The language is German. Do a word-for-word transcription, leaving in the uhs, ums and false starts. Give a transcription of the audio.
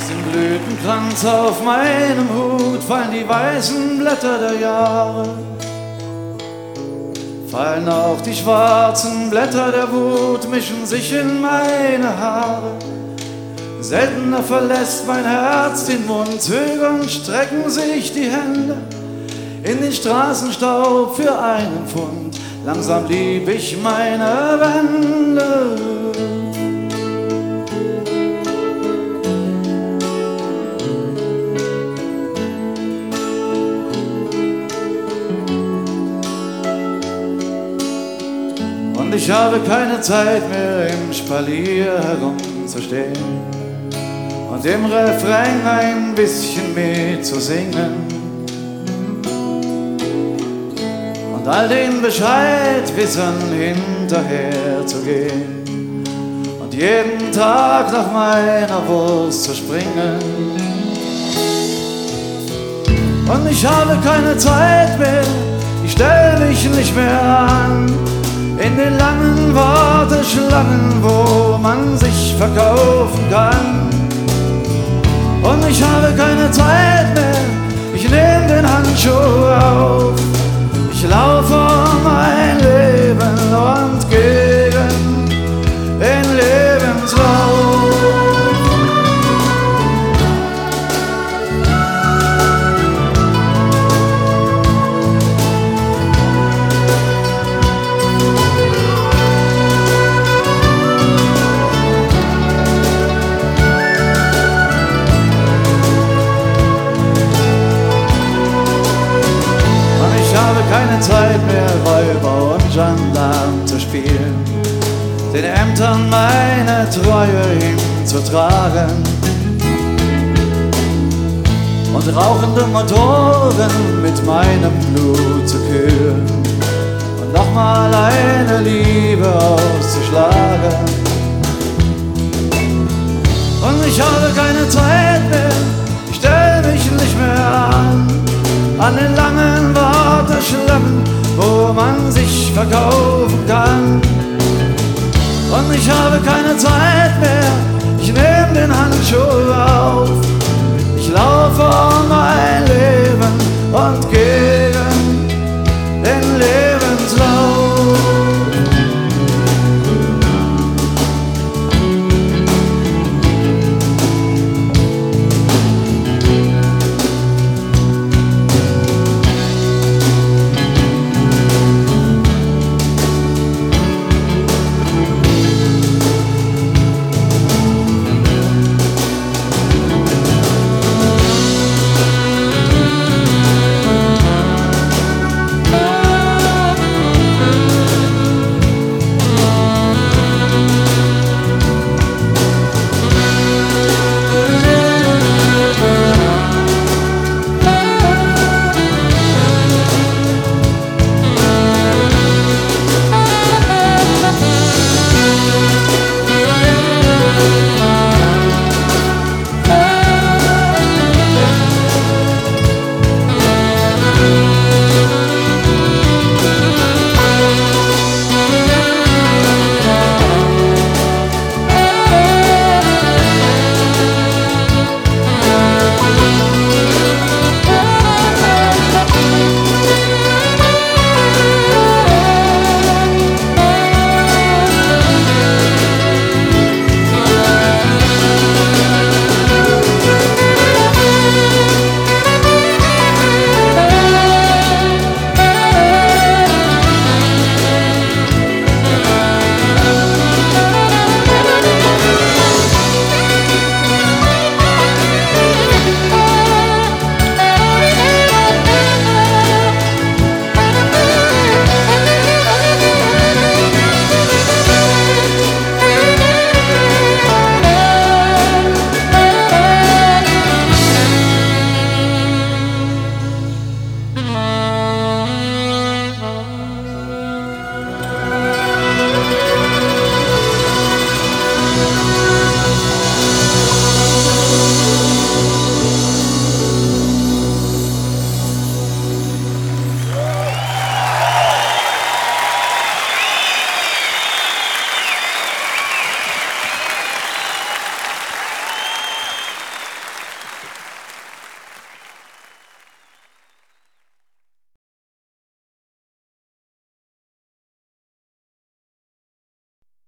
dem Blütenkranz auf meinem Hut fallen die weißen Blätter der Jahre, fallen auch die schwarzen Blätter der Wut, mischen sich in meine Haare. Seltener verlässt mein Herz den Mund, zögernd strecken sich die Hände in den Straßenstaub für einen Pfund. Langsam lieb ich meine Wände. Und ich habe keine Zeit mehr im Spalier herumzustehen und im Refrain ein bisschen mitzusingen und all den Bescheidwissern hinterher zu gehen und jeden Tag nach meiner Wurst zu springen. Und ich habe keine Zeit mehr, ich stell mich nicht mehr an in den langen Warteschlangen, wo man sich verkaufen kann. Und ich habe keine Zeit mehr, ich nehm den Handschuh auf. Ich laufe mein Leben und gegen den Lebenslauf. Keine Zeit mehr, Räuber und Gendarm zu spielen, den Ämtern meine Treue hinzutragen und rauchende Motoren mit meinem Blut zu kühlen und nochmal eine Liebe auszuschlagen. Und ich habe keine Zeit mehr, ich stell mich nicht mehr an an den langen Warteschlangen, wo man sich verkaufen kann. Und ich habe keine Zeit mehr, ich nehm den Handschuh auf. Ich laufe um mein Leben und geh